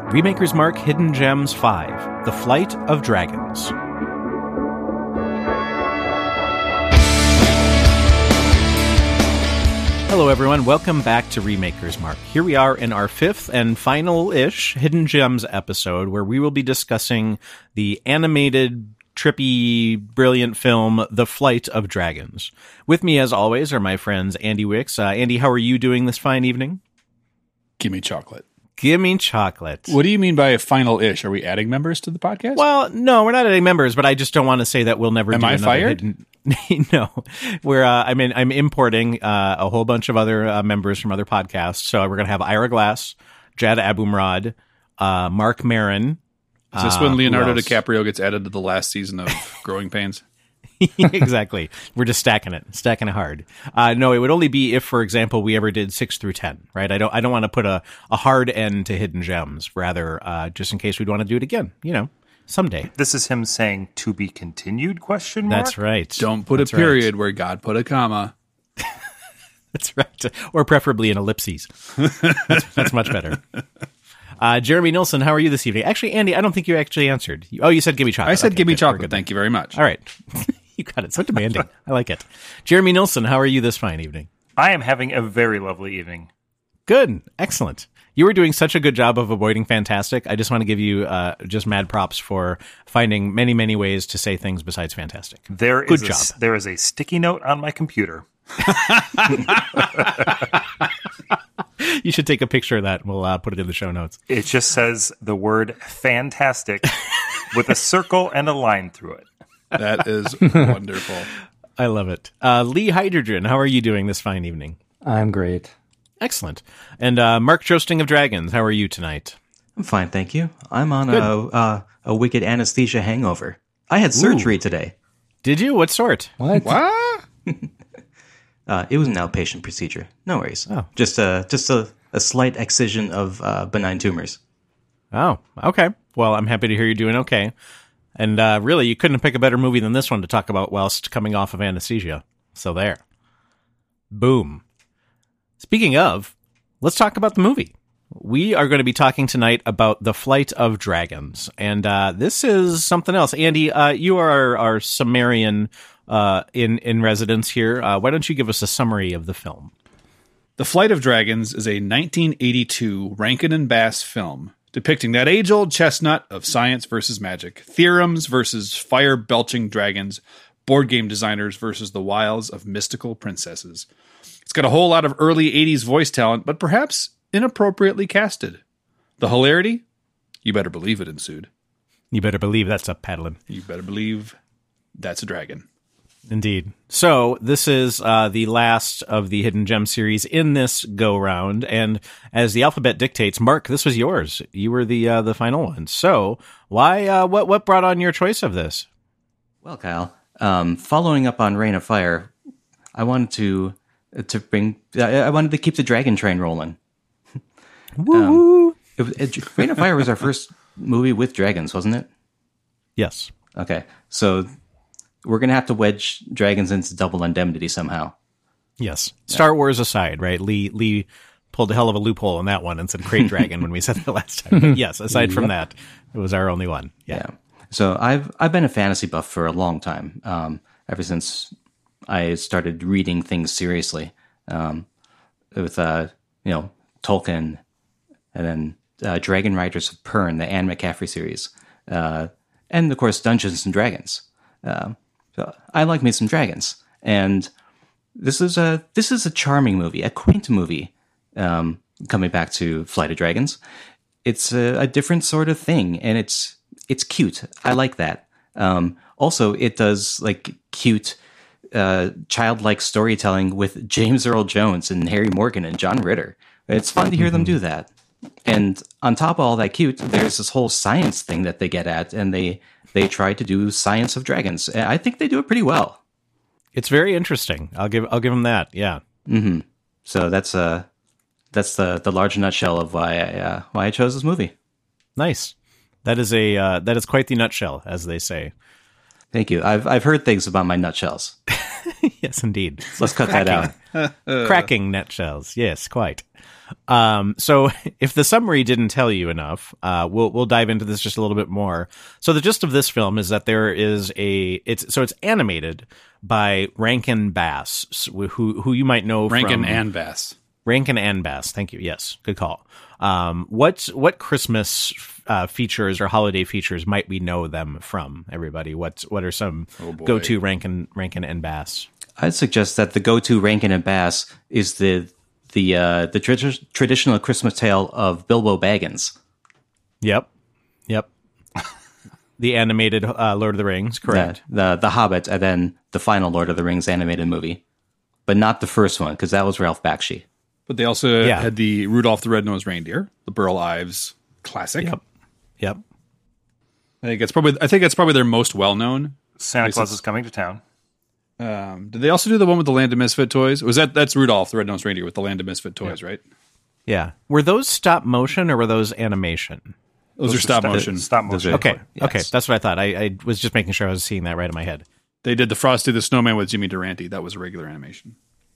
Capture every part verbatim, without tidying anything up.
Remaker's Mark Hidden Gems five, The Flight of Dragons. Hello everyone, welcome back to Remaker's Mark. Here we are in our fifth and final-ish Hidden Gems episode, where we will be discussing the animated, trippy, brilliant film, The Flight of Dragons. With me, as always, are my friends Andy Wicks. Uh, Andy, how are you doing this fine evening? Give me chocolate. Give me chocolate. What do you mean by a final-ish? Are we adding members to the podcast? Well, no, we're not adding members, but I just don't want to say that we'll never Am do I another fired? Hidden... No, we're. Uh, I mean, I'm importing uh, a whole bunch of other uh, members from other podcasts. So we're gonna have Ira Glass, Jad Abumrad, uh, Mark Maron. Is this uh, when Leonardo who else? DiCaprio gets added to the last season of Growing Pains? Exactly. We're just stacking it, stacking it hard. Uh, no, it would only be if, for example, we ever did six through ten. Right? I don't. I don't want to put a, a hard end to Hidden Gems. Rather, uh, just in case we'd want to do it again. You know. Someday. This is him saying "to be continued?" Question mark. That's right. Don't put That's a period right. where God put a comma. That's right. Or preferably an ellipses. That's, that's much better. Uh, Jeremy Nilsson, how are you this evening? Actually, Andy, I don't think you actually answered. You, oh, you said give me chocolate. I said Okay, give me good. chocolate. Good. Thank you very much. All right. You got it. So demanding. I like it. Jeremy Nilsson, how are you this fine evening? I am having a very lovely evening. Good. Excellent. You were doing such a good job of avoiding fantastic. I just want to give you uh, just mad props for finding many, many ways to say things besides fantastic. There good is job. A, there is a sticky note on my computer. You should take a picture of that. We'll uh, put it in the show notes. It just says the word "fantastic" with a circle and a line through it. That is wonderful. I love it. Uh, Lee Hydrogen, how are you doing this fine evening? I'm great. Excellent. And uh, Mark Joesting of Dragons, how are you tonight? I'm fine, thank you. I'm on a uh, a wicked anesthesia hangover. I had surgery Ooh. today. Did you? What sort? What? What? Uh, it was an outpatient procedure. No worries. Oh. Just a just a, a slight excision of uh, benign tumors. Oh, okay. Well, I'm happy to hear you're doing okay. And uh, really, you couldn't pick a better movie than this one to talk about whilst coming off of anesthesia. So there. Boom. Speaking of, let's talk about the movie. We are going to be talking tonight about The Flight of Dragons. And uh, this is something else. Andy, uh, you are our, our Sumerian uh, in, in residence here. Uh, why don't you give us a summary of the film? The Flight of Dragons is a nineteen eighty-two Rankin and Bass film depicting that age-old chestnut of science versus magic, theorems versus fire-belching dragons, board game designers versus the wiles of mystical princesses. It's got a whole lot of early eighties voice talent, but perhaps inappropriately casted. The hilarity? You better believe it ensued. You better believe that's up paddling. You better believe that's a dragon. Indeed. So this is uh, the last of the Hidden Gem series in this go-round, and as the alphabet dictates, Mark, this was yours. You were the uh, the final one. So why? Uh, what what brought on your choice of this? Well, Kyle, um, following up on Reign of Fire, I wanted to to bring. I I wanted to keep the dragon train rolling. Woo! Um, it, was- it, Reign of Fire was our first movie with dragons, wasn't it? Yes. Okay, so we're gonna have to wedge dragons into Double Indemnity somehow. Yes. Star Wars aside, right? Lee Lee pulled a hell of a loophole in that one and said "Crate Dragon" when we said that last time. But yes, aside from that, it was our only one. Yeah. Yeah. So I've I've been a fantasy buff for a long time. Um, ever since I started reading things seriously, um, with uh, you know Tolkien, and then uh, Dragon Riders of Pern, the Anne McCaffrey series, uh, and of course Dungeons and Dragons. Um, so I like me some dragons, and this is a this is a charming movie, a quaint movie. Um, coming back to Flight of Dragons, it's a, a different sort of thing, and it's it's cute. I like that. Um, also, it does like cute, uh, childlike storytelling with James Earl Jones and Harry Morgan and John Ritter. It's fun to hear them do that. And on top of all that cute, there's this whole science thing that they get at, and they they try to do science of dragons. I think they do it pretty well. It's very interesting. I'll give I'll give them that. Yeah. Mm-hmm. So that's uh that's the the large nutshell of why I uh, why I chose this movie. Nice. That is a uh, that is quite the nutshell, as they say. Thank you. I've I've heard things about my nutshells. Yes, indeed. Let's cut that out. Cracking nutshells. Yes, quite. Um, so if the summary didn't tell you enough, uh, we'll we'll dive into this just a little bit more. So the gist of this film is that there is a it's so it's animated by Rankin Bass, who who you might know Rankin from and Bass. Rankin and Bass. Thank you. Yes, good call. Um, what what Christmas uh, features or holiday features might we know them from? Everybody, what what are some Oh, boy. go to Rankin Rankin and Bass? I'd suggest that the go-to Rankin and Bass is the the uh, the tradi- traditional Christmas tale of Bilbo Baggins. Yep, yep. The animated uh, Lord of the Rings, correct? The, the the Hobbit, and then the final Lord of the Rings animated movie, but not the first one because that was Ralph Bakshi. But they also Yeah. had the Rudolph the Red-Nosed Reindeer, the Burl Ives classic. Yep, yep. I think it's probably I think it's probably their most well-known. Santa Claus is coming to town. Um, did they also do the one with the Land of Misfit toys? Was that that's Rudolph the Red-Nosed Reindeer with the Land of Misfit toys, right? Yeah. Were those stop motion or were those animation? Those, are stop motion. Stop Those motion. are- Okay, Yes. okay, that's what I thought. I, I was just making sure I was seeing that right in my head. They did the Frosty the Snowman with Jimmy Durante. That was a regular animation.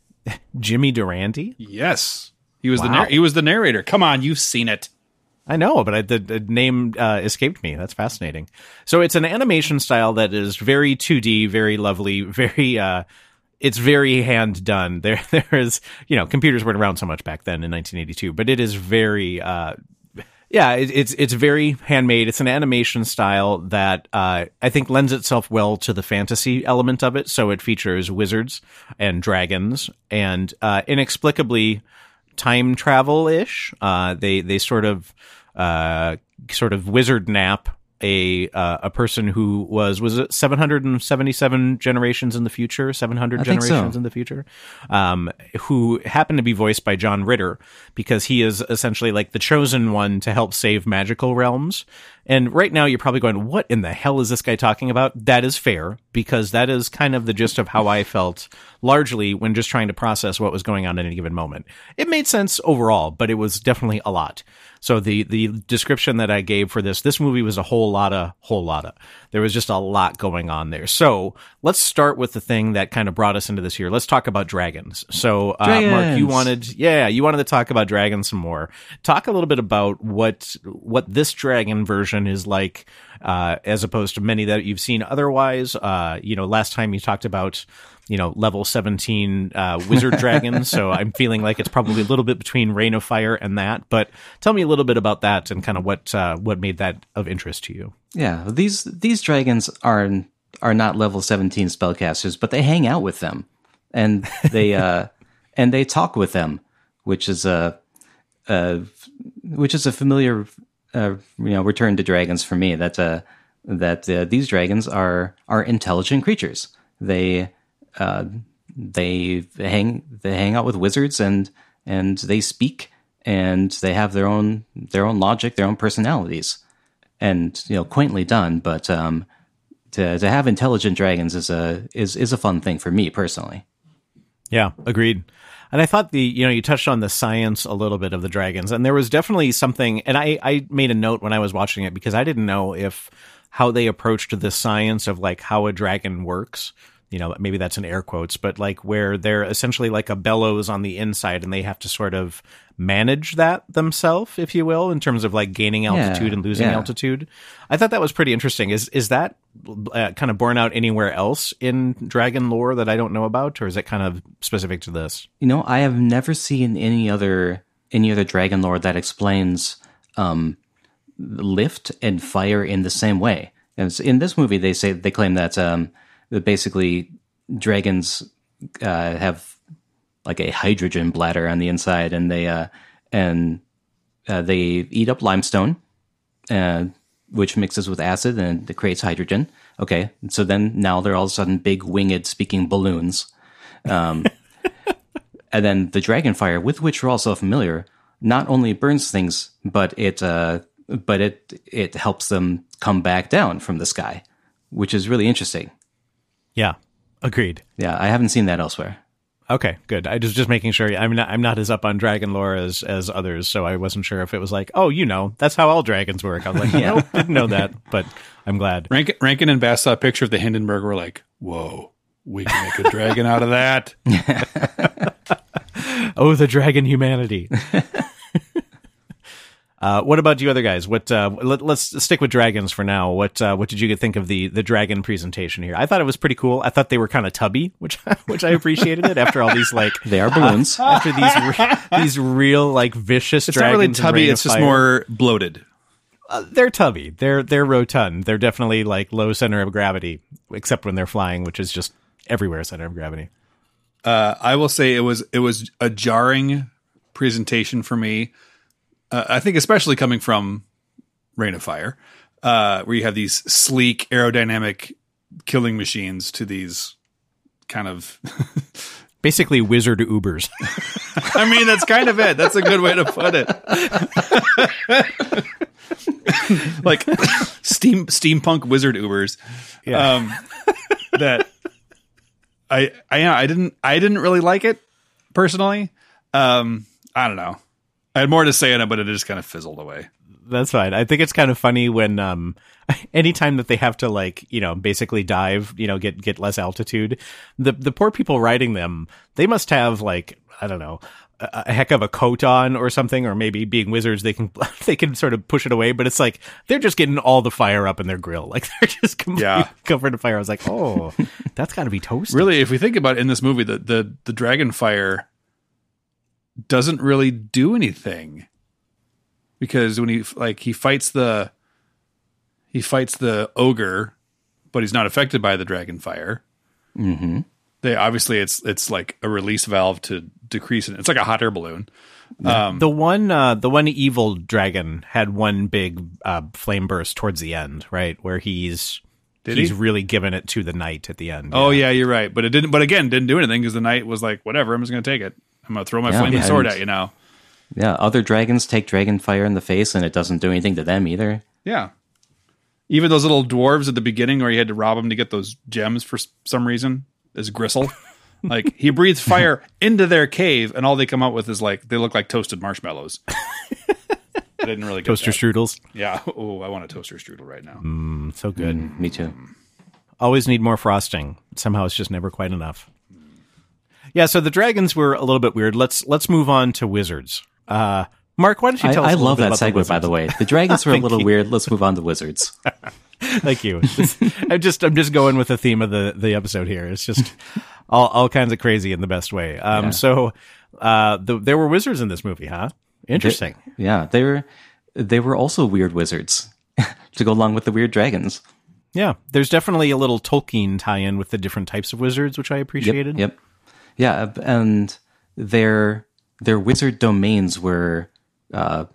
Jimmy Durante? Yes, he was the Wow. nar- he was the narrator. Come on, you've seen it. I know, but I, the, the name uh, escaped me. That's fascinating. So it's an animation style that is very two D, very lovely, very. Uh, it's very hand done. There, there is, you know, computers weren't around so much back then in nineteen eighty-two, but it is very. Uh, yeah, it, it's it's very handmade. It's an animation style that uh, I think lends itself well to the fantasy element of it. So it features wizards and dragons, and uh, inexplicably time travel ish. Uh, they they sort of uh, sort of wizard nap a uh, a person who was was it seven hundred seventy-seven generations in the future, seven hundred I think so. generations in the future, um, who happened to be voiced by John Ritter because he is essentially like the chosen one to help save magical realms. And right now you're probably going, what in the hell is this guy talking about? That is fair, because that is kind of the gist of how I felt largely when just trying to process what was going on at any given moment. It made sense overall, but it was definitely a lot. So the the description that I gave for this, this movie was a whole lot of, whole lot of. There was just a lot going on there. So let's start with the thing that kind of brought us into this year. Let's talk about dragons. So uh, Mark, you Dragons. wanted, yeah, you wanted to talk about dragons some more. Talk a little bit about what what this dragon version is like, uh, as opposed to many that you've seen otherwise. Uh, you know, last time you talked about, you know, level seventeen uh, wizard dragons. So I'm feeling like it's probably a little bit between Reign of Fire and that. But tell me a little bit about that and kind of what uh, what made that of interest to you. Yeah, these these dragons are are not level seventeen spellcasters, but they hang out with them, and they uh, and they talk with them, which is a, a which is a familiar uh, you know return to dragons for me. That uh, that uh, these dragons are are intelligent creatures. They uh, they hang they hang out with wizards and and they speak and they have their own their own logic, their own personalities. And you know, quaintly done, but um, to to have intelligent dragons is a is is a fun thing for me personally. Yeah, agreed. And I thought the, you know, you touched on the science a little bit of the dragons, and there was definitely something, and I, I made a note when I was watching it because I didn't know if how they approached the science of like how a dragon works. You know, maybe that's in air quotes, but like where they're essentially like a bellows on the inside and they have to sort of manage that themselves, if you will, in terms of like gaining altitude Yeah, and losing yeah. altitude. I thought that was pretty interesting. Is is that uh, kind of borne out anywhere else in dragon lore that I don't know about, or is it kind of specific to this? You know, I have never seen any other any other dragon lore that explains um, lift and fire in the same way. And it's- in this movie, they say they claim that um, that basically dragons uh, have like a hydrogen bladder on the inside, and they uh, and uh, they eat up limestone, uh, which mixes with acid and it creates hydrogen. Okay, so then now they're all of a sudden big winged speaking balloons. Um, and then the dragon fire, with which we're also familiar, not only burns things, but it uh, but it it helps them come back down from the sky, which is really interesting. Yeah, agreed. Yeah, I haven't seen that elsewhere. Okay, good. I was just making sure. I'm not. I'm not as up on dragon lore as as others, so I wasn't sure if it was like, oh, you know, that's how all dragons work. I was like, yeah, nope, didn't know that, but I'm glad. Rankin, Rankin and Bass saw a picture of the Hindenburg. Were like, whoa, we can make a dragon out of that. Oh, the dragon humanity. Uh, what about you other guys? What uh, let, let's stick with dragons for now. What uh, what did you think of the the dragon presentation here? I thought it was pretty cool. I thought they were kind of tubby, which which I appreciated it after all these like They are balloons. uh, after these re- these real like vicious It's not dragons. really in tubby. Reign It's of just Fire. more bloated. Uh, they're tubby. They're they're rotund. They're definitely like low center of gravity, except when they're flying, which is just everywhere center of gravity. Uh, I will say it was it was a jarring presentation for me. Uh, I think especially coming from Reign of Fire, uh, where you have these sleek aerodynamic killing machines to these kind of. Basically, wizard Ubers. I mean, that's kind of it. That's a good way to put it. Like steam steampunk wizard Ubers. Yeah. Um, that I I I didn't I didn't really like it personally. Um, I don't know. I had more to say on it, but it just kind of fizzled away. That's fine. I think it's kind of funny when um anytime that they have to like, you know, basically dive, you know, get get less altitude, the the poor people riding them, they must have like, I don't know, a, a heck of a coat on or something, or maybe being wizards they can they can sort of push it away, but it's like they're just getting all the fire up in their grill. Like they're just completely Yeah. covered in fire. I was like, "Oh, that's got to be toasty." Really, if we think about it in this movie, the the the dragon fire doesn't really do anything. Because when he like he fights the he fights the ogre, but he's not affected by the dragon fire. Mm-hmm. They obviously it's it's like a release valve to decrease it. It's like a hot air balloon. Um, The one, uh, the one evil dragon had one big uh, flame burst towards the end, right, where he's Did he's he? really giving it to the knight at the end. oh yeah, you're right. But it didn't. But again, didn't do anything because the knight was like, whatever. I'm just going to take it. I'm going to throw my Yeah, flaming yeah, sword and- at you now. Yeah, other dragons take dragon fire in the face, and it doesn't do anything to them either. Yeah. Even those little dwarves at the beginning where you had to rob them to get those gems for s- some reason is Gristle. Like he breathes fire into their cave and all they come out with is like, they look like toasted marshmallows. I didn't really get Toaster that. strudels. Yeah. Oh, I want a toaster strudel right now. Mm, so good. Mm, me too. Always need more frosting. Somehow it's just never quite enough. Yeah, so the dragons were a little bit weird. Let's let's move on to wizards. Uh, Mark, why don't you I, tell us I a little love bit that about the segue, by wizards? the way. The dragons were a Thank little you. weird. Let's move on to wizards. Thank you. It's- I'm just I'm just going with the theme of the, the episode here. It's just all all kinds of crazy in the best way. Um, Yeah. so uh, the, there were wizards in this movie, huh? Interesting. They- yeah, they were they were also weird wizards to go along with the weird dragons. Yeah, there's definitely a little Tolkien tie-in with the different types of wizards, which I appreciated. Yep. Yeah, and their their wizard domains were, uh,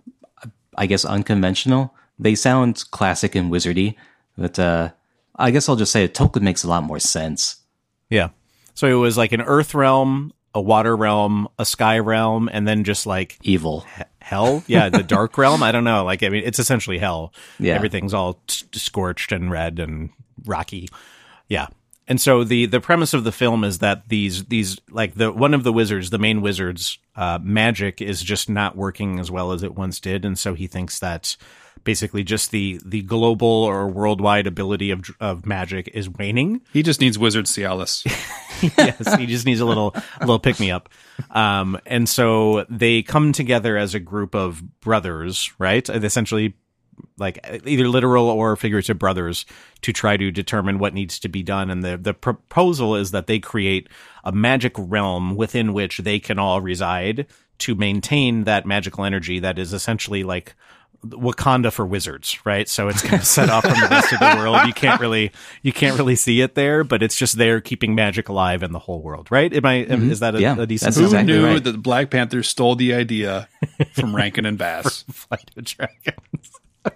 I guess, unconventional. They sound classic and wizardy, but uh, I guess I'll just say Tolkien makes a lot more sense. Yeah. So it was like an earth realm, a water realm, a sky realm, and then just like Evil. hell. Yeah, the dark realm. I don't know. Like, I mean, it's essentially hell. Yeah. Everything's all s- scorched and red and rocky. Yeah. And so the the premise of the film is that these these like the one of the wizards, the main wizard's uh, magic is just not working as well as it once did, and so he thinks that basically just the the global or worldwide ability of of magic is waning. He just needs Wizard Cialis. Yes, he just needs a little a little pick me up. Um, and so they come together as a group of brothers, right? Essentially, like either literal or figurative brothers, to try to determine what needs to be done. And the the proposal is that they create a magic realm within which they can all reside to maintain that magical energy that is essentially like Wakanda for wizards, right? So it's kind of set off from the rest of the world. You can't really, you can't really see it there, but it's just there keeping magic alive in the whole world, right? Am I? Mm-hmm. Is that a, Yeah, a decent? that's Who exactly knew right. that the Black Panther stole the idea from Rankin and Bass? Flight of Dragons.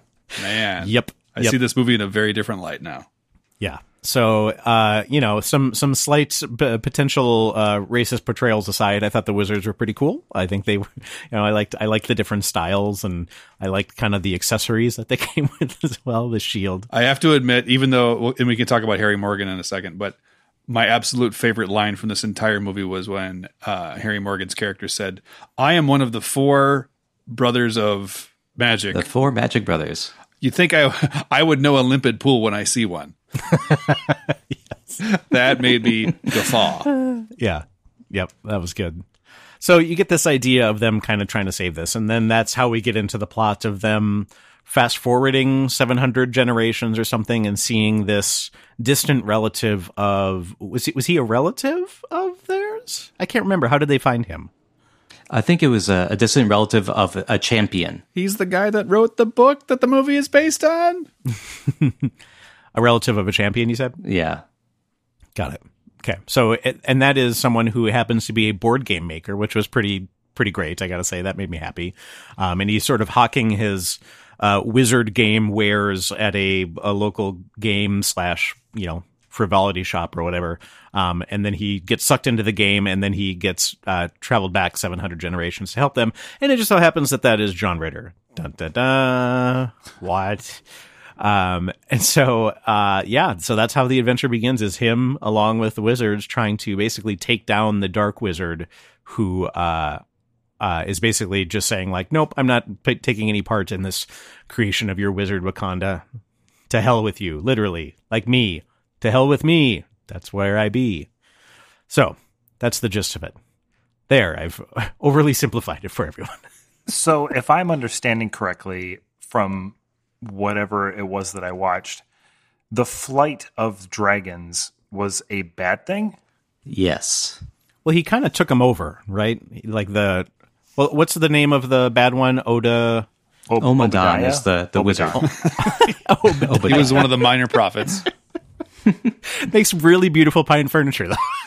Man. Yep. I yep. see this movie in a very different light now. Yeah. So, uh, you know, some some slight p- potential uh, racist portrayals aside, I thought the wizards were pretty cool. I think they were, you know, I liked I liked the different styles, and I liked kind of the accessories that they came with as well. The shield. I have to admit, even though, and we can talk about Harry Morgan in a second, but my absolute favorite line from this entire movie was when uh, Harry Morgan's character said, "I am one of the four brothers of magic." The four magic brothers. You'd think I I would know a limpid pool when I see one. Yes. That made me guffaw. Yeah. Yep. That was good. So you get this idea of them kind of trying to save this. And then that's how we get into the plot of them fast forwarding seven hundred generations or something and seeing this distant relative of, was he, was he a relative of theirs? I can't remember. How did they find him? I think it was a, a distant relative of a champion. He's the guy that wrote the book that the movie is based on? A relative of a champion, you said? Yeah. Got it. Okay. So, and that is someone who happens to be a board game maker, which was pretty, pretty great. I got to say, that made me happy. Um, and he's sort of hawking his uh, wizard game wares at a, a local game slash, you know, frivolity shop or whatever. Um, and then he gets sucked into the game, and then he gets uh, traveled back seven hundred generations to help them. And it just so happens that that is John Ritter. Dun, dun, dun. What? Um, and so, uh, yeah, so that's how the adventure begins, is him along with the wizards trying to basically take down the dark wizard who, uh, uh, is basically just saying like, nope, I'm not p- taking any part in this creation of your wizard Wakanda. To hell with you, literally, like me. To hell with me. That's where I be. So that's the gist of it. There, I've overly simplified it for everyone. So if I'm understanding correctly from whatever it was that I watched, the flight of dragons was a bad thing? Yes. Well, he kind of took him over, right? Like the, well, what's the name of the bad one? Oda? Ob- Omadan Obadiah? is the, the wizard. Obadiah. He was one of the minor prophets. Makes really beautiful pine furniture, though.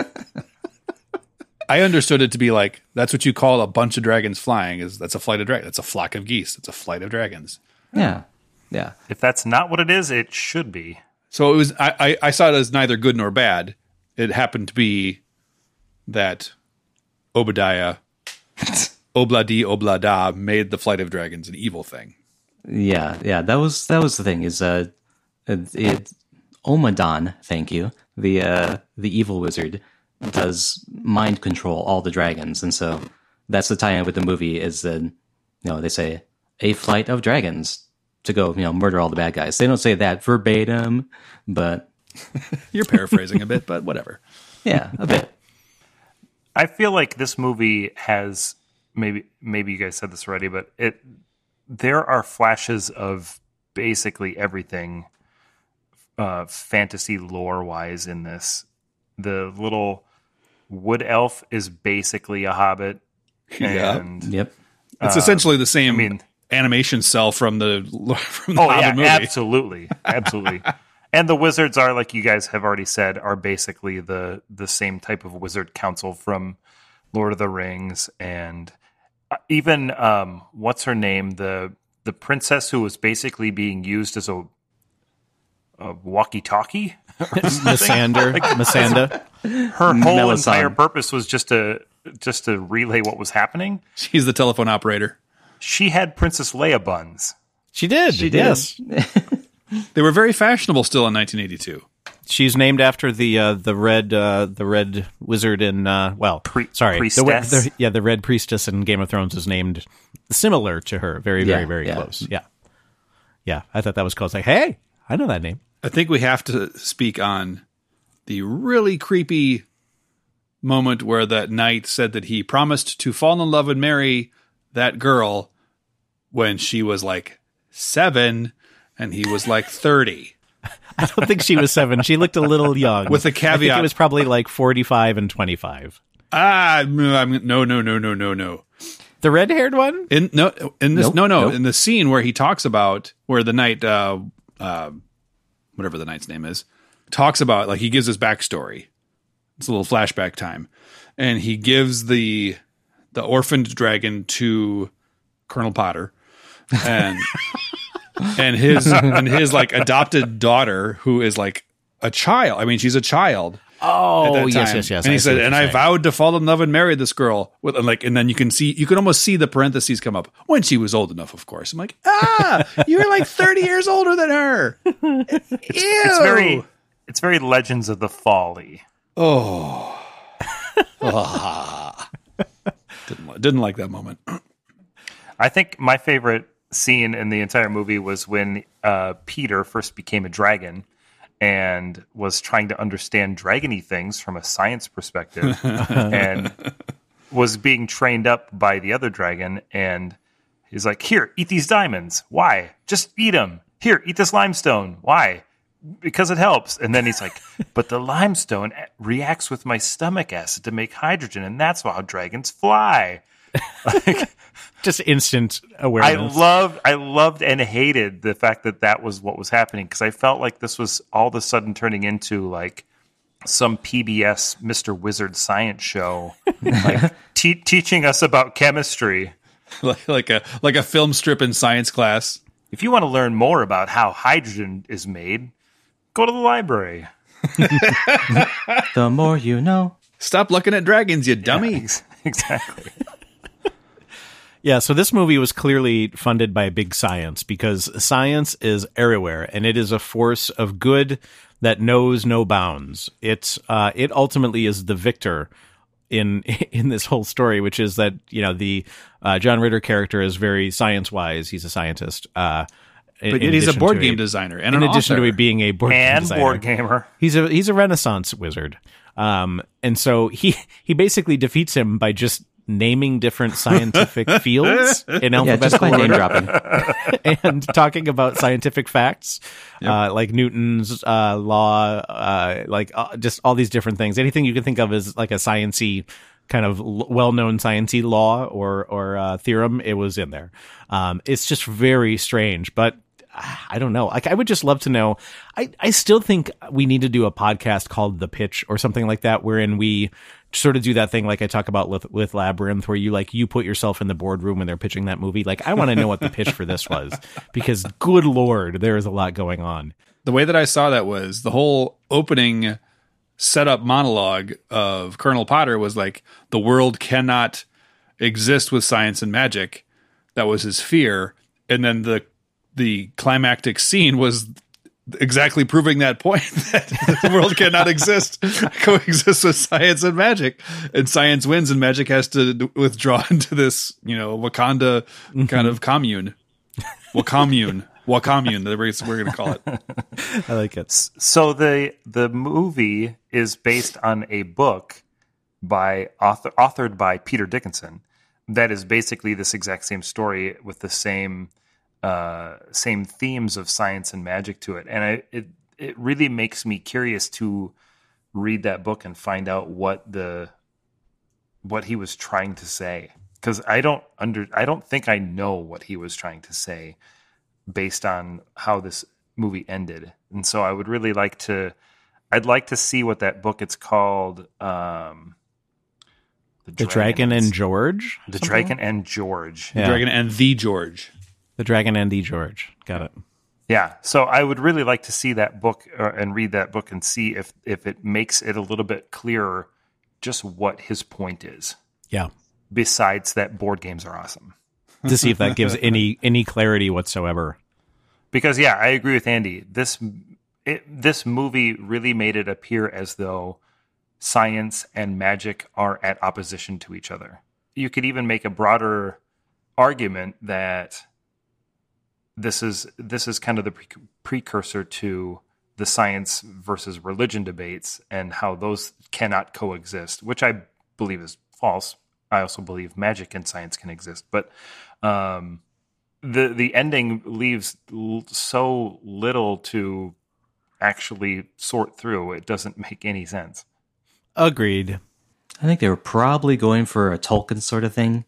I understood it to be like, that's what you call a bunch of dragons flying. Is that's a flight of dragons. That's a flock of geese. It's a flight of dragons. Yeah. Yeah. If that's not what it is, it should be. So it was. I, I, I saw it as neither good nor bad. It happened to be that Obadiah, Obladi Oblada, made the flight of dragons an evil thing. Yeah. Yeah. That was, that was the thing is, uh, it, it Omadan, thank you. The, uh, the evil wizard does mind control all the dragons. And so that's the tie-in with the movie is that, you know, they say a flight of dragons to go, you know, murder all the bad guys. They don't say that verbatim, but You're paraphrasing a bit, but whatever. yeah, a bit. I feel like this movie has, maybe maybe you guys said this already, but it there are flashes of basically everything uh, fantasy lore-wise in this. The little wood elf is basically a hobbit. Yeah. And Yep. It's essentially the same I mean- animation cell from the from the Oh Hobbit yeah, movie. absolutely, absolutely. And the wizards are, like you guys have already said, are basically the the same type of wizard council from Lord of the Rings, and even um, what's her name, the the princess who was basically being used as a, a walkie-talkie. Massander, Massanda. Her whole Melisande. entire purpose was just to just to relay what was happening. She's the telephone operator. She had Princess Leia buns. She did. She did. Yes. They were very fashionable still in nineteen eighty-two. She's named after the uh, the red uh, the red wizard in uh, well Pre- sorry the, priestess? the, yeah the red priestess in Game of Thrones is named similar to her, very very Yeah, very yeah. close. Yeah, yeah. I thought that was cool. It's like, hey, I know that name. I think we have to speak on the really creepy moment where that knight said that he promised to fall in love and marry that girl when she was like seven and he was like thirty. I don't think she was seven. She looked a little young. With a I think caveat. it was probably like forty-five and twenty-five. Ah, no, I'm, no, no, no, no, no, no. The red haired one. In no, in this, Nope, no, no, nope. in the scene where he talks about where the knight, uh, uh, whatever the knight's name is, talks about like he gives his backstory. It's a little flashback time, and he gives the the orphaned dragon to Colonel Potter, and and his and his like adopted daughter who is like a child. I mean, she's a child. at Oh that yes time. yes yes. And I he see said, what and you're I saying. vowed to fall in love and marry this girl. With and like, and then you can see, you can almost see the parentheses come up when she was old enough. Of course, I'm like, ah, you're like thirty years older than her. Ew. It's very it's very Legends of the Folly. Oh. Ah. didn't, li- didn't like that moment. I think my favorite scene in the entire movie was when uh, Peter first became a dragon and was trying to understand dragony things from a science perspective and was being trained up by the other dragon. And he's like, here, eat these diamonds. Why? Just eat them. Here, eat this limestone. Why? Because it helps. And then he's like, but the limestone reacts with my stomach acid to make hydrogen, and that's how dragons fly. Like, Just instant I awareness. loved, I loved and hated the fact that that was what was happening, because I felt like this was all of a sudden turning into like some P B S Mister Wizard science show, like te- teaching us about chemistry. like, like a like a film strip in science class. If you want to learn more about how hydrogen is made, go to the library. The more you know. Stop looking at dragons, you dummy. Ex- Exactly. Yeah, so this movie was clearly funded by big science, because science is everywhere, and it is a force of good that knows no bounds. It's uh, it ultimately is the victor in in this whole story, which is that, you know, the uh, John Ritter character is very science wise. He's a scientist, uh, in- But in he's a addition board to game designer and in an addition author. to being a board game And designer. board gamer. He's a he's a Renaissance wizard, um, and so he he basically defeats him by just naming different scientific fields in Yeah, just by alphabetical name order dropping. and talking about scientific facts, uh, like Newton's uh, law, uh, like uh, just all these different things. Anything you can think of as like a sciencey kind of l- well-known sciencey law or or uh, theorem, it was in there. Um, it's just very strange, but I don't know. Like, I would just love to know. I, I still think we need to do a podcast called The Pitch or something like that, wherein we sort of do that thing like I talk about with, with Labyrinth, where you like you put yourself in the boardroom when they're pitching that movie. Like, I want to know what the pitch for this was, because good Lord, there is a lot going on. The way that I saw that was the whole opening setup monologue of Colonel Potter was like, the world cannot exist with science and magic. That was his fear. And then the the climactic scene was exactly proving that point, that the world cannot exist, coexist with science and magic. And science wins and magic has to withdraw into this, you know, Wakanda kind of commune. Wacommune. Wacommune, we're going to call it. I like it. So the the movie is based on a book by author authored by Peter Dickinson that is basically this exact same story with the same uh, same themes of science and magic to it, and I, it it really makes me curious to read that book and find out what the what he was trying to say, because I don't under I don't think I know what he was trying to say based on how this movie ended. And so I would really like to, I'd like to see what that book, it's called, um, The Dragon and George? The Something? Dragon and George. Yeah. Dragon and the George. The Dragon and the George. Got it. Yeah. So I would really like to see that book uh, and read that book and see if, if it makes it a little bit clearer just what his point is, Yeah. besides that board games are awesome. To see if that gives any any clarity whatsoever. Because yeah, I agree with Andy. This it, this movie really made it appear as though science and magic are at opposition to each other. You could even make a broader argument that this is this is kind of the pre- precursor to the science versus religion debates and how those cannot coexist, which I believe is false. I also believe magic and science can exist, but um, the the ending leaves l- so little to actually sort through. It doesn't make any sense. Agreed. I think they were probably going for a Tolkien sort of thing.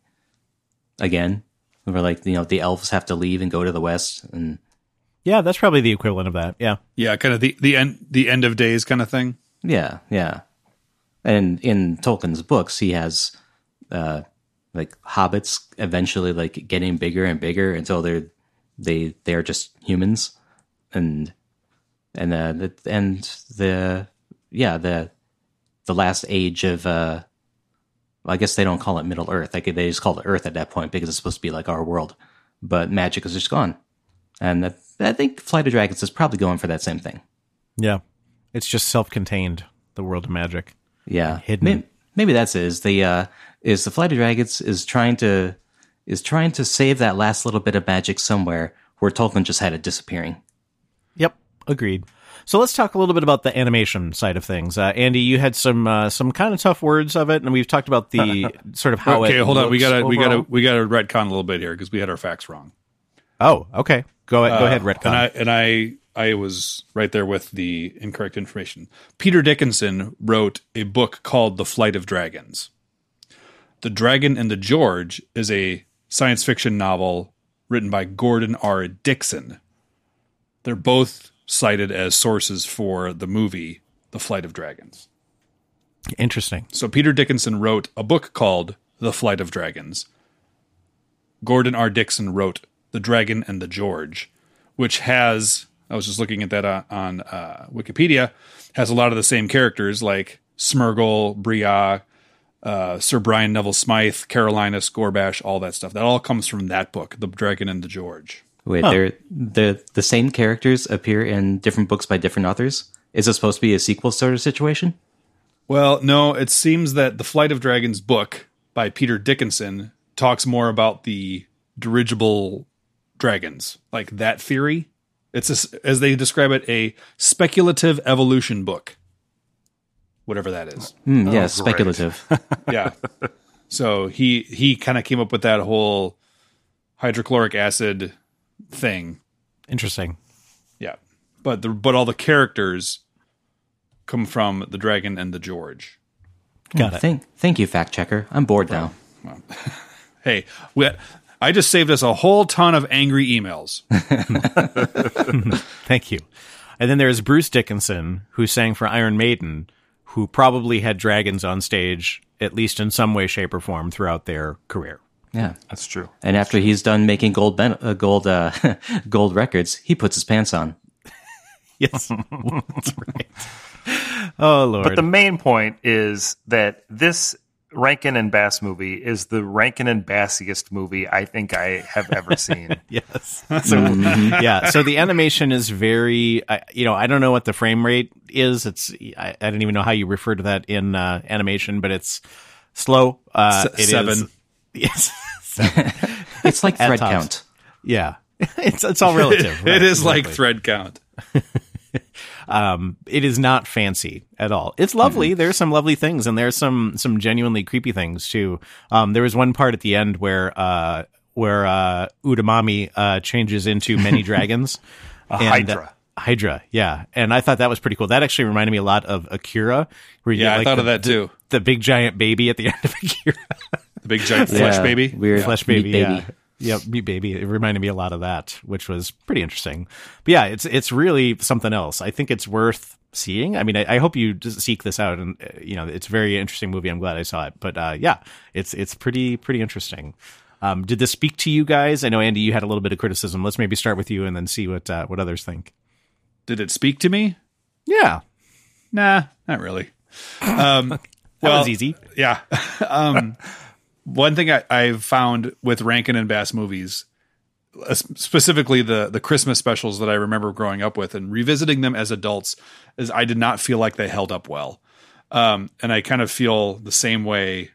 Again, where like, you know, the elves have to leave and go to the west, and Yeah, that's probably the equivalent of that. Yeah. Yeah, kind of the, the end the end of days kind of thing. yeah, yeah. And in Tolkien's books, he has uh, like hobbits eventually like getting bigger and bigger until they're they they're just humans, and and uh, the, and the yeah the the last age of uh, well, I guess they don't call it Middle Earth. Like they just call it Earth at that point because it's supposed to be like our world, but magic is just gone. And that, I think Flight of Dragons is probably going for that same thing. Yeah. It's just self-contained, the world of magic. Yeah, Hidden. Maybe, maybe that's it. Is the uh, is the Flight of Dragons is trying to is trying to save that last little bit of magic somewhere where Tolkien just had it disappearing. Yep, agreed. So let's talk a little bit about the animation side of things. Uh, Andy, you had some uh, some kind of tough words of it, and we've talked about the sort of how. Okay, it hold on. We looks gotta we gotta overall. we gotta retcon a little bit here because we had our facts wrong. Oh, okay. Go ahead. Go ahead, Uh, retcon. And I and I I was right there with the incorrect information. Peter Dickinson wrote a book called The Flight of Dragons. The Dragon and the George is a science fiction novel written by Gordon R. Dixon. They're both cited as sources for the movie The Flight of Dragons. Interesting. So Peter Dickinson wrote a book called The Flight of Dragons. Gordon R. Dixon wrote The Dragon and the George, which has, I was just looking at that on, on uh, Wikipedia, has a lot of the same characters like Smeargle, Briar, uh, Sir Brian Neville Smythe, Carolinus, Gorbash, all that stuff. That all comes from that book, The Dragon and the George. Wait, they're the the same characters appear in different books by different authors? Is it supposed to be a sequel sort of situation? Well, no, it seems that the Flight of Dragons book by Peter Dickinson talks more about the dirigible dragons, like that theory. It's, a, as they describe it, a speculative evolution book, whatever that is. Mm, yeah, great. speculative. Yeah. So he he kind of came up with that whole hydrochloric acid thing. Interesting. Yeah. But the but all the characters come from the Dragon and the George. Got it. Thank, thank you, fact checker. I'm bored now. Hey, we, I just saved us a whole ton of angry emails. Thank you. And then there's Bruce Dickinson, who sang for Iron Maiden, who probably had dragons on stage, at least in some way, shape, or form, throughout their career. Yeah, That's true. and after he's done making gold ben- uh, gold uh, gold records, he puts his pants on. Yes, that's right. Oh, Lord. But the main point is that this Rankin and Bass movie is the Rankin and Bassiest movie I think I have ever seen. Yes. So, yeah. So the animation is very, I you know, I don't know what the frame rate is. It's, I, I don't even know how you refer to that in uh, animation, but it's slow. Uh, S- it is- seven. yes. Seven. It's like At thread tops. count. Yeah. It's, it's all relative. It right, is like exactly. thread count. Um, it is not fancy at all. It's lovely. There's some lovely things, and there's some some genuinely creepy things too. Um, there was one part at the end where uh, where uh, Udamami uh, changes into many dragons. A And, Hydra. uh, Hydra, yeah, and I thought that was pretty cool. That actually reminded me a lot of Akira. Where you Yeah, get, I like, thought the, of that too. The, the big giant baby at the end of Akira. The big giant flesh Yeah, baby. Weird Flesh meat baby, yeah. Yep, meat baby. It reminded me a lot of that, which was pretty interesting. But yeah, it's it's really something else. I think it's worth seeing. I mean, I, I hope you just seek this out, and uh, you know, it's a very interesting movie. I'm glad I saw it. But uh, yeah, it's it's pretty pretty interesting. Um, did this speak to you guys? I know, Andy, you had a little bit of criticism. Let's maybe start with you, and then see what uh, what others think. Did it speak to me? Yeah, Nah, not really. Um, that well, was easy. Yeah. um, one thing I, I've found with Rankin and Bass movies, uh, specifically the the Christmas specials that I remember growing up with and revisiting them as adults, is I did not feel like they held up well. Um, and I kind of feel the same way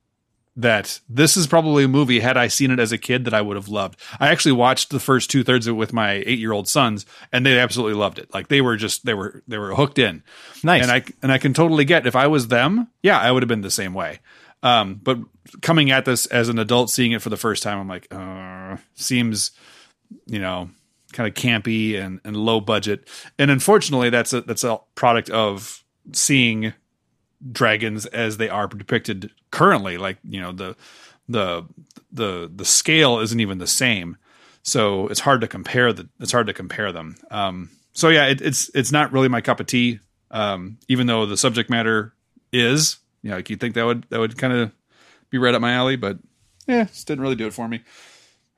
that this is probably a movie, had I seen it as a kid, that I would have loved. I actually watched the first two thirds of it with my eight year old sons, and they absolutely loved it. Like they were just they were they were hooked in. Nice. And I and I can totally get, if I was them, yeah, I would have been the same way. Um, but coming at this as an adult, seeing it for the first time, I'm like, uh, seems, you know, kind of campy and, and low budget. And unfortunately, that's a that's a product of seeing dragons as they are depicted currently. Like, you know, the the the the scale isn't even the same, so it's hard to compare the it's hard to compare them. Um, so yeah, it, it's it's not really my cup of tea. Um, even though the subject matter is, you know, like you'd think that would that would kind of be right up my alley, but yeah, just didn't really do it for me.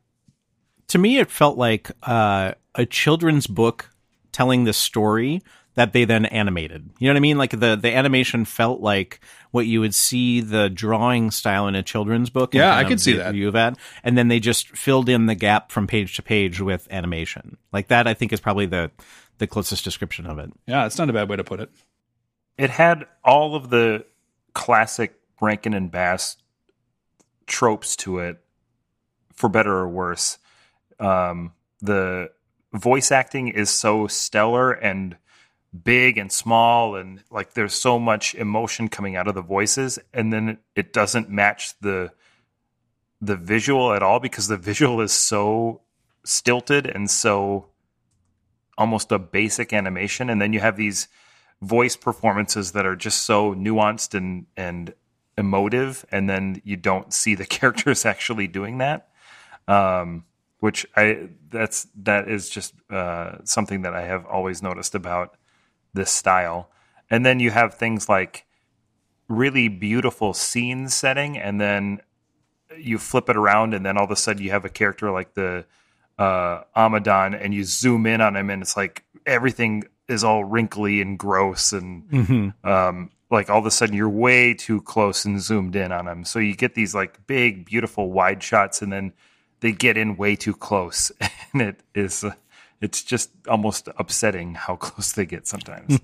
To me, it felt like uh, a children's book telling the story that they then animated. You know what I mean? Like the, the animation felt like what you would see the drawing style in a children's book. Yeah, kind I of could see the that. view of that. And then they just filled in the gap from page to page with animation. Like that, I think is probably the, the closest description of it. Yeah, it's not a bad way to put it. It had all of the classic Rankin and Bass tropes to it, for better or worse. Um, the voice acting is so stellar and big and small, and like there's so much emotion coming out of the voices, and then it, it doesn't match the the visual at all, because the visual is so stilted and so almost a basic animation, and then you have these voice performances that are just so nuanced and and emotive, and then you don't see the characters actually doing that, um which I that's that is just uh something that I have always noticed about this style. And then you have things like really beautiful scene setting, and then you flip it around, and then all of a sudden you have a character like the uh Amadon, and you zoom in on him, and it's like everything is all wrinkly and gross, and Mm-hmm. um, like all of a sudden you're way too close and zoomed in on him. So you get these like big, beautiful wide shots, and then they get in way too close, and it is uh, it's just almost upsetting how close they get sometimes.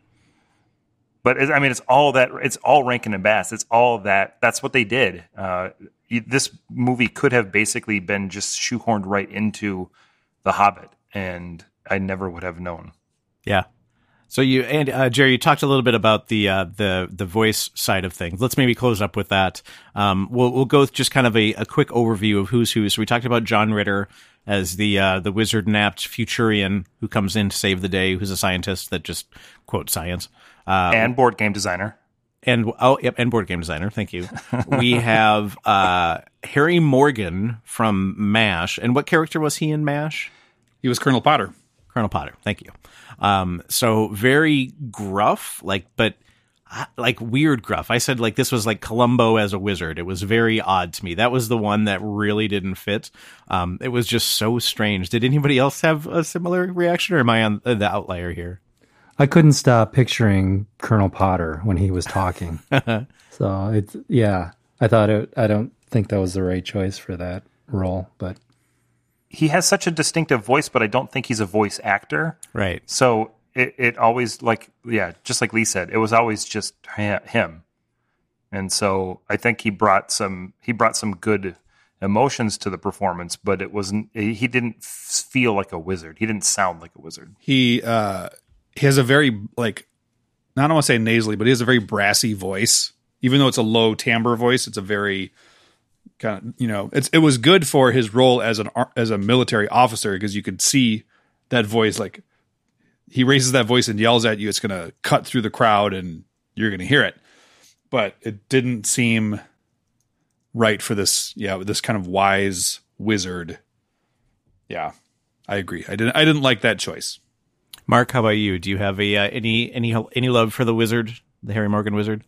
But it, I mean, it's all that it's all Rankin and Bass. It's all that. That's what they did. Uh, you, this movie could have basically been just shoehorned right into The Hobbit, and I never would have known. Yeah. So you and uh, Jerry, you talked a little bit about the uh, the the voice side of things. Let's maybe close up with that. Um, we'll we'll go with just kind of a, a quick overview of who's who. So we talked about John Ritter as the uh, the wizard napped Futurian who comes in to save the day, who's a scientist that just quote science uh, And board game designer. and oh yep and board game designer. Thank you. We have uh, Harry Morgan from MASH, and what character was he in MASH? He was Colonel Potter. Colonel Potter. Thank you. Um, so very gruff, like, but uh, like weird gruff. I said like this was like Columbo as a wizard. It was very odd to me. That was the one that really didn't fit. Um, it was just so strange. Did anybody else have a similar reaction, or am I on the outlier here? I couldn't stop picturing Colonel Potter when he was talking. So it's, yeah, I thought it, I don't think that was the right choice for that role, but He has such a distinctive voice, but I don't think he's a voice actor. Right. So it, it always, like, yeah, just like Lee said, it was always just ha- him. And so I think he brought some he brought some good emotions to the performance, but it wasn't. He didn't f- feel like a wizard. He didn't sound like a wizard. He uh, he has a very, like, I don't want to say nasally, but he has a very brassy voice. Even though it's a low timbre voice, it's a very kind of, you know, it's it was good for his role as an as a military officer, because you could see that voice, like he raises that voice and yells at you, it's going to cut through the crowd and you're going to hear it. But it didn't seem right for this, yeah, this kind of wise wizard. Yeah, I agree. I didn't I didn't like that choice. Mark, how about you? Do you have a uh, any any any love for the wizard, the Harry Morgan wizard?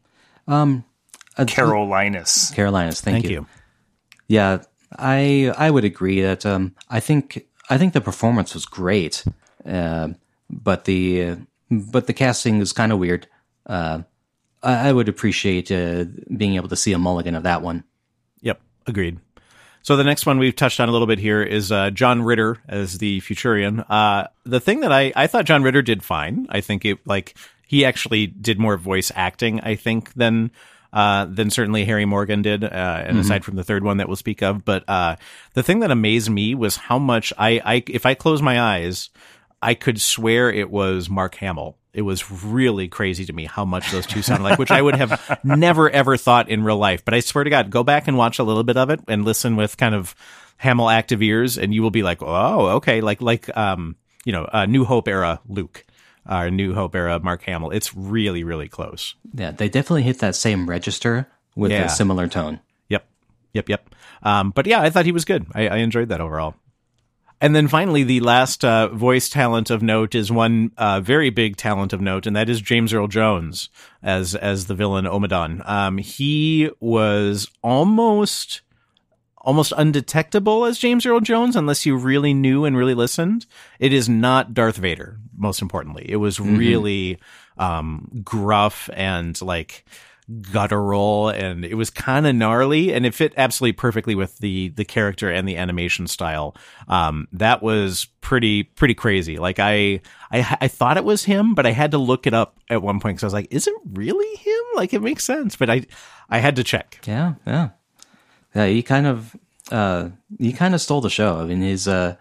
Um, uh, Carolinus. Carolinas, thank, Thank you. you. Yeah, I I would agree that um, I think I think the performance was great, uh, but the uh, but the casting is kind of weird. Uh, I, I would appreciate uh, being able to see a mulligan of that one. Yep, agreed. So the next one we've touched on a little bit here is uh, John Ritter as the Futurian. Uh, the thing that I, I thought John Ritter did fine. I think it like he actually did more voice acting, I think, than uh, than certainly Harry Morgan did, uh, and mm-hmm. aside from the third one that we'll speak of. But uh, the thing that amazed me was how much I, I if I close my eyes, I could swear it was Mark Hamill. It was really crazy to me how much those two sounded like, which I would have never, ever thought in real life. But I swear to God, go back and watch a little bit of it and listen with kind of Hamill active ears, and you will be like, oh, okay. Like, like, um, you know, uh, New Hope era Luke, uh, New Hope era Mark Hamill. It's really, really close. Yeah, they definitely hit that same register with Yeah. a similar tone. Yep. Yep. Yep. Um, but yeah, I thought he was good. I, I enjoyed that overall. And then finally, the last uh, voice talent of note is one uh, very big talent of note, and that is James Earl Jones as as the villain Omadon. Um, he was almost almost undetectable as James Earl Jones unless you really knew and really listened. It is not Darth Vader. most importantly. It was really um, gruff and like guttural, and it was kind of gnarly, and it fit absolutely perfectly with the the character and the animation style. Um, that was pretty pretty crazy. Like I, I I thought it was him, but I had to look it up at one point because I was like, is it really him? Like it makes sense, but I I had to check. Yeah, yeah, yeah. He kind of uh, he kind of stole the show. I mean, his uh,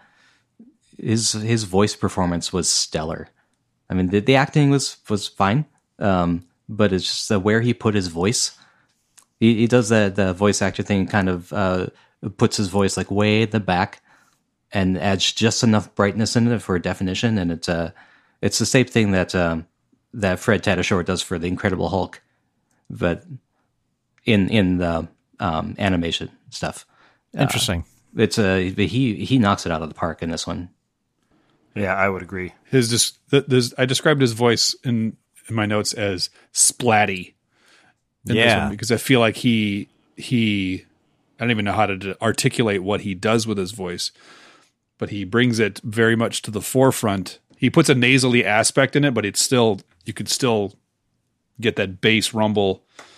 his his voice performance was stellar. I mean, the, the acting was was fine. Um, But it's just uh, where he put his voice. He, he does the the voice actor thing, kind of uh, puts his voice like way in the back, and adds just enough brightness in it for definition. And it's uh, it's the same thing that um, that Fred Tatasciore does for the Incredible Hulk, but in in the um, animation stuff. Interesting. Uh, it's uh, he he knocks it out of the park in this one. Yeah, I would agree. His just there's I described his voice in. in my notes as splatty. in this Yeah. one, because I feel like he he I don't even know how to articulate what he does with his voice, but he brings it very much to the forefront. He puts a nasally aspect in it, but it's still you could still get that bass rumble,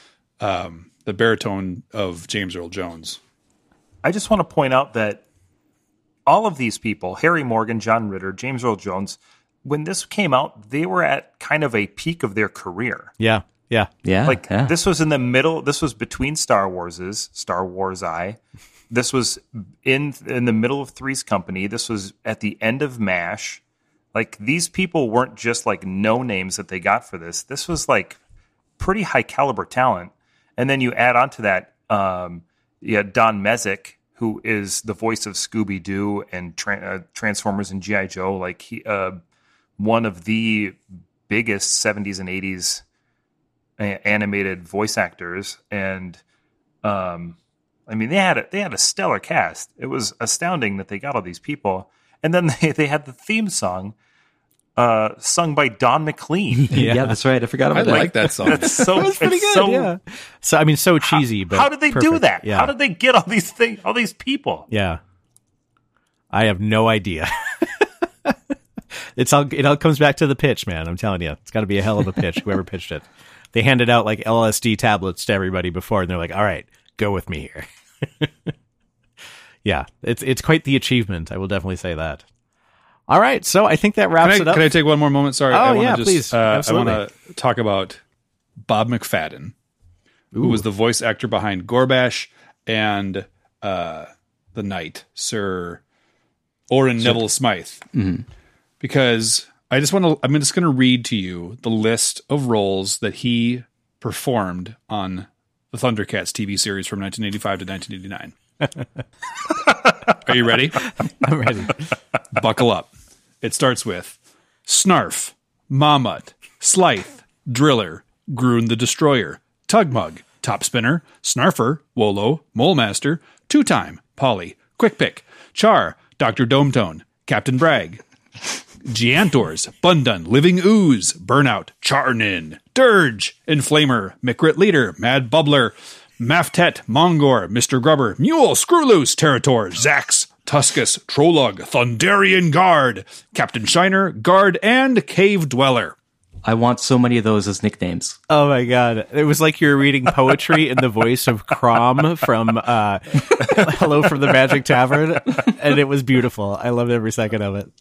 um, the baritone of James Earl Jones. I just want to point out that all of these people, Harry Morgan, John Ritter, James Earl Jones, when this came out, they were at kind of a peak of their career. Yeah, yeah. Yeah. Like yeah. this was in the middle. This was between Star Wars's Star Wars I. This was in in the middle of Three's Company. This was at the end of MASH. Like these people weren't just like no names that they got for this. This was like pretty high caliber talent. And then you add on to that, um, yeah, Don Mezek, who is the voice of Scooby Doo and tra- uh, Transformers and G I Joe. Like he, uh, one of the biggest seventies and eighties animated voice actors, and um, I mean they had a, they had a stellar cast. It was astounding that they got all these people, and then they, they had the theme song uh, sung by Don McLean. yeah. yeah, that's right. I forgot I about that. like that song. That's so That was pretty it's good. so- yeah. So I mean, so cheesy, but how did they do perfect. that? Yeah. How did they get all these things, all these people? Yeah. I have no idea. It's all it all comes back to the pitch, man. I'm telling you, it's got to be a hell of a pitch. Whoever pitched it, they handed out like L S D tablets to everybody before, and they're like, "All right, go with me here." Yeah, it's it's quite the achievement. I will definitely say that. All right, so I think that wraps Can I, it up. can I take one more moment? Sorry. Oh, I wanna yeah, just, please. Uh, I Absolutely. want to talk about Bob McFadden, who was the voice actor behind Gorbash and uh, the Knight, Sir Oren Neville Smythe. Mhm. Because I just want to, I'm just going to read to you the list of roles that he performed on the Thundercats T V series from nineteen eighty-five to nineteen eighty-nine. Are you ready? I'm ready. Buckle up. It starts with Snarf, Mamut, Slythe, Driller, Groon the Destroyer, Tugmug, Top Spinner, Snarfer, Wolo, Mole Master, Two Time, Polly, Quick Pick, Char, Doctor Dometone, Captain Bragg, Giantors, Bundun, Living Ooze, Burnout, Charnin, Dirge, Inflamer, Mikrit Leader, Mad Bubbler, Maftet, Mongor, Mister Grubber, Mule, Screwloose, Territor, Zax, Tuscus, Trolug, Thunderian Guard, Captain Shiner, Guard, and Cave Dweller. I want so many of those as nicknames. Oh my god! It was like you were reading poetry in the voice of Crom from uh, "Hello from the Magic Tavern," and it was beautiful. I loved every second of it.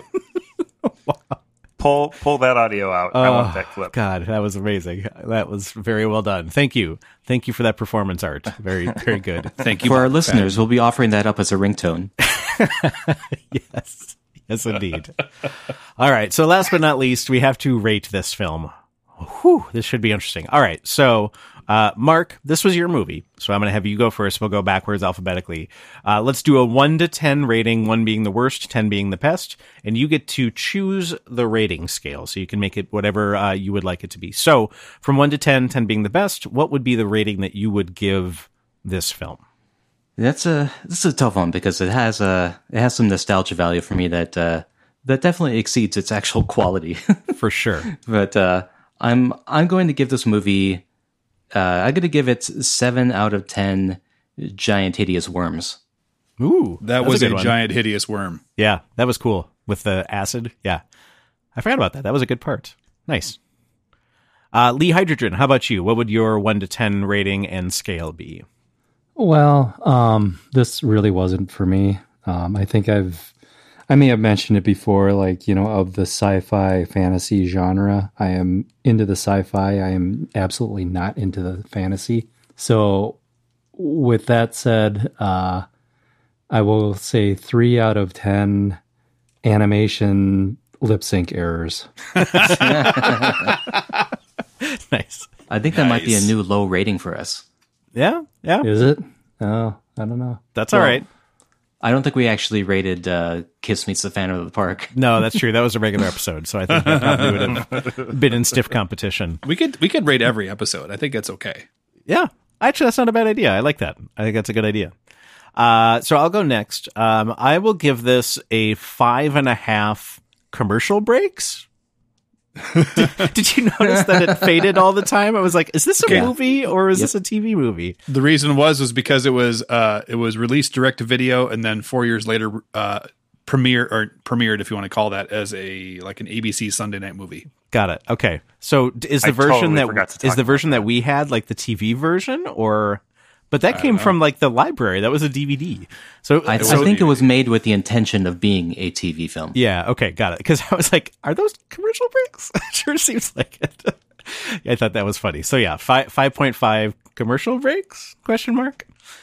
Pull pull that audio out. I want that clip. God, that was amazing. That was very well done. Thank you. Thank you for that performance art. Very, very good. Thank you. For our Bob listeners, we'll be offering that up as a ringtone. Yes. Yes, indeed. All right. So last but not least, we have to rate this film. Whew, this should be interesting. All right. So, uh, Mark, this was your movie. So I'm going to have you go first. We'll go backwards alphabetically. Uh, let's do a one to ten rating, one being the worst, ten being the best. And you get to choose the rating scale. So you can make it whatever uh, you would like it to be. So from one to ten, ten being the best, what would be the rating that you would give this film? That's a this is a tough one because it has a it has some nostalgia value for me that uh, that definitely exceeds its actual quality. For sure. But uh, I'm I'm going to give this movie uh, I'm going to give it seven out of ten giant hideous worms. Ooh. That that's was a, good one. giant hideous worm. Yeah, that was cool with the acid. Yeah. I forgot about that. That was a good part. Nice. Uh, Lee Hydrogen, how about you? What would your one to ten rating and scale be? Well, um, this really wasn't for me. Um, I think I've, I may have mentioned it before, like, you know, of the sci-fi fantasy genre, I am into the sci-fi. I am absolutely not into the fantasy. So with that said, uh, I will say three out of ten animation lip sync errors. Nice. I think that Nice. might be a new low rating for us. Yeah, yeah. Is it? Oh, I don't know. That's all right. I don't think we actually rated uh, Kiss Meets the Phantom of the Park. No, that's true. That was a regular episode, so I think that probably would have been in stiff competition. We could we could rate every episode. I think that's okay. Yeah, actually, that's not a bad idea. I like that. I think that's a good idea. Uh, so I'll go next. Um, I will give this a five and a half commercial breaks. did, did you notice that it faded all the time? I was like, is this a Okay. movie or is Yep. this a T V movie? The reason was was because it was uh it was released direct to video and then four years later uh premiere or premiered, if you want to call that, as a like an A B C Sunday night movie. Got it. Okay. So d- is the I version totally forgot that to is talk the about version that we had like the T V version, or but that came from like the library. That was a D V D. So I, so I think it was made with the intention of being a T V film. yeah. Okay. Got it. Because I was like, are those commercial breaks? It sure seems like it. I thought that was funny. So yeah, five five point five commercial breaks? Question mark.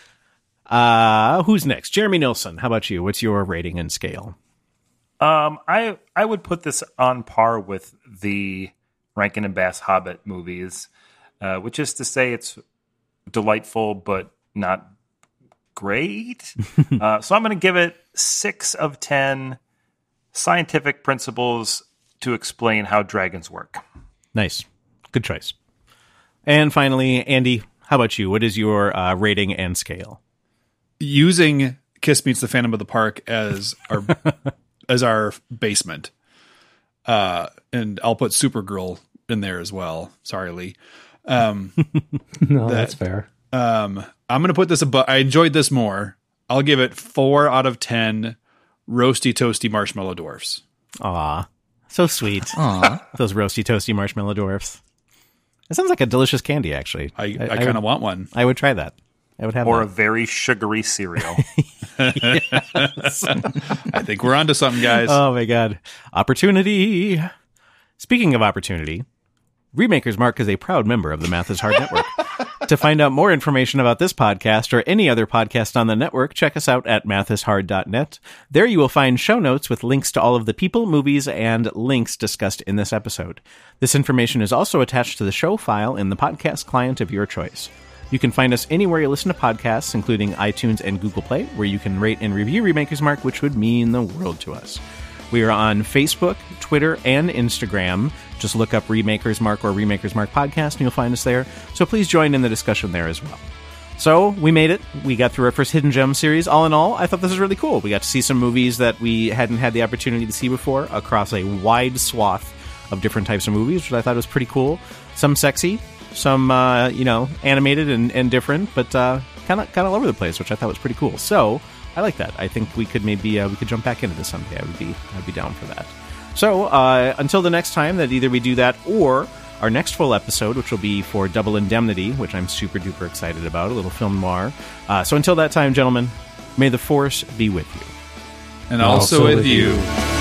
Uh, who's next? Jeremy Nilsson. How about you? What's your rating and scale? Um, I I would put this on par with the Rankin and Bass Hobbit movies, uh, which is to say it's delightful but not great. uh, so I'm going to give it six of ten scientific principles to explain how dragons work. Nice. Good choice. And finally, Andy, how about you? What is your uh, rating and scale? Using Kiss Meets the Phantom of the Park as our as our basement. Uh and I'll put Supergirl in there as well. Sorry, Lee. Um No, That- that's fair. Um, I'm going to put this above. I enjoyed this more. I'll give it four out of ten roasty toasty marshmallow dwarfs. Aw, so sweet. Aw. Those roasty toasty marshmallow dwarfs. It sounds like a delicious candy, actually. I, I, I kind would- of want one. I would try that. I would have Or a that. very sugary cereal. I think we're onto something, guys. Oh my god. Opportunity. Speaking of opportunity, Remakers Mark is a proud member of the Math is Hard Network. To find out more information about this podcast or any other podcast on the network, check us out at math is hard dot net. There you will find show notes with links to all of the people, movies, and links discussed in this episode. This information is also attached to the show file in the podcast client of your choice. You can find us anywhere you listen to podcasts, including iTunes and Google Play, where you can rate and review Remakers Mark, which would mean the world to us. We are on Facebook, Twitter, and Instagram. Just look up Remakers Mark or Remakers Mark Podcast, and you'll find us there. So please join in the discussion there as well. So we made it. We got through our first Hidden Gem series. All in all, I thought this was really cool. We got to see some movies that we hadn't had the opportunity to see before across a wide swath of different types of movies, which I thought was pretty cool. Some sexy, some uh, you know, animated and, and different, but kind of kind of all over the place, which I thought was pretty cool. So I like that. I think we could maybe uh, we could jump back into this someday. I would be I'd be down for that. So uh, until the next time that either we do that or our next full episode, which will be for Double Indemnity, which I'm super duper excited about, a little film noir. Uh, so until that time, gentlemen, may the force be with you. and also, also with with you. you.